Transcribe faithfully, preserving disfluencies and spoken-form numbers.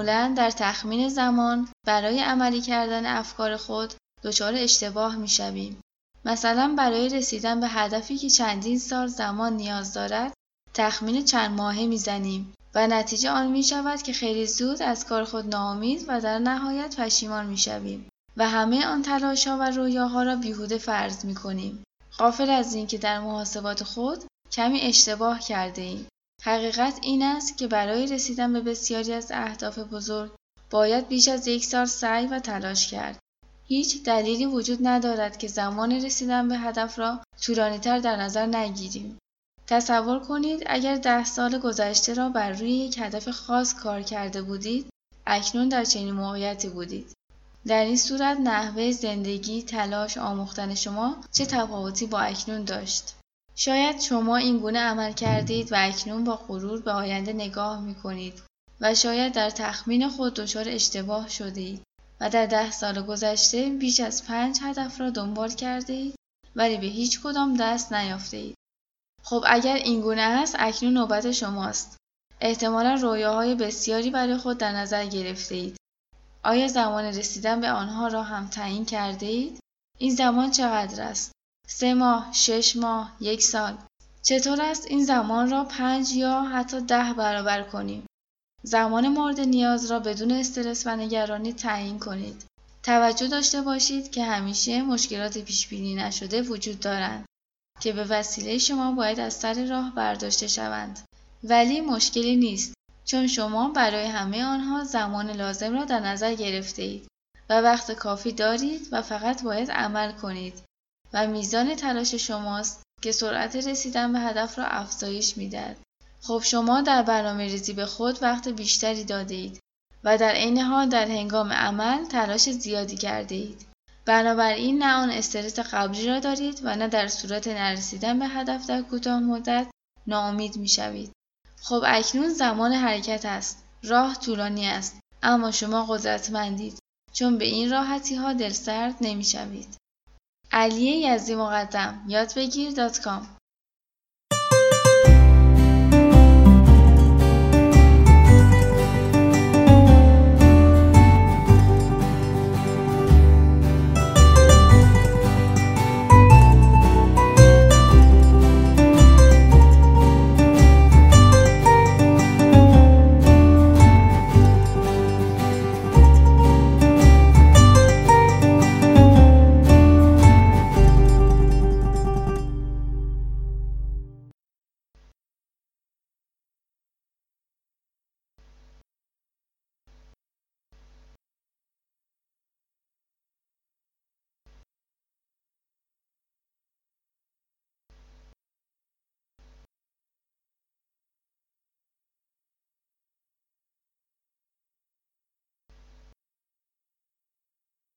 معمولاً در تخمین زمان برای عملی کردن افکار خود دچار اشتباه می‌شویم. مثلا برای رسیدن به هدفی که چندین سال زمان نیاز دارد، تخمین چند ماهه می‌زنیم و نتیجه آن می‌شود که خیلی زود از کار خود ناامید و در نهایت پشیمان می‌شویم و همه آن تلاش‌ها و رویاها را بیهوده فرض می‌کنیم، غافل از اینکه در محاسبات خود کمی اشتباه کرده‌ایم. حقیقت این است که برای رسیدن به بسیاری از اهداف بزرگ باید بیش از یک سال سعی و تلاش کرد. هیچ دلیلی وجود ندارد که زمان رسیدن به هدف را طولانی‌تر در نظر نگیریم. تصور کنید اگر ده سال گذشته را بر روی یک هدف خاص کار کرده بودید، اکنون در چنین موقعیتی بودید. در این صورت نحوه زندگی، تلاش، آموختن شما چه تفاوتی با اکنون داشت؟ شاید شما این گونه عمل کردید و اکنون با غرور به آینده نگاه می‌کنید و شاید در تخمین خود دچار اشتباه شدید و در ده سال گذشته بیش از پنج هدف را دنبال کردید ولی به هیچ کدام دست نیافتید. خب اگر این گونه است، اکنون نوبت شماست. احتمالاً رویاهای بسیاری برای خود در نظر گرفته‌اید. آیا زمان رسیدن به آنها را هم تعیین کرده‌اید؟ این زمان چقدر است؟ سه ماه، شش ماه، یک سال؟ چطور است این زمان را پنج یا حتی ده برابر کنیم؟ زمان مورد نیاز را بدون استرس و نگرانی تعیین کنید. توجه داشته باشید که همیشه مشکلات پیش‌بینی نشده وجود دارند که به وسیله شما باید از سر راه برداشته شوند. ولی مشکلی نیست، چون شما برای همه آنها زمان لازم را در نظر گرفته‌اید و وقت کافی دارید و فقط باید عمل کنید و میزان تلاش شماست که سرعت رسیدن به هدف را افزایش می‌دهد. خب شما در برنامه‌ریزی به خود وقت بیشتری داده‌اید و در عین حال در هنگام عمل تلاش زیادی کرده‌اید. بنابراین نه آن استرس قبلی را دارید و نه در صورت نرسیدن به هدف در کوتاه مدت ناامید می‌شوید. خب اکنون زمان حرکت است. راه طولانی است، اما شما قدرتمندید، چون به این راحتی‌ها دلسرد نمی‌شوید. علیه یزدی مقدم یادبگیر دات کام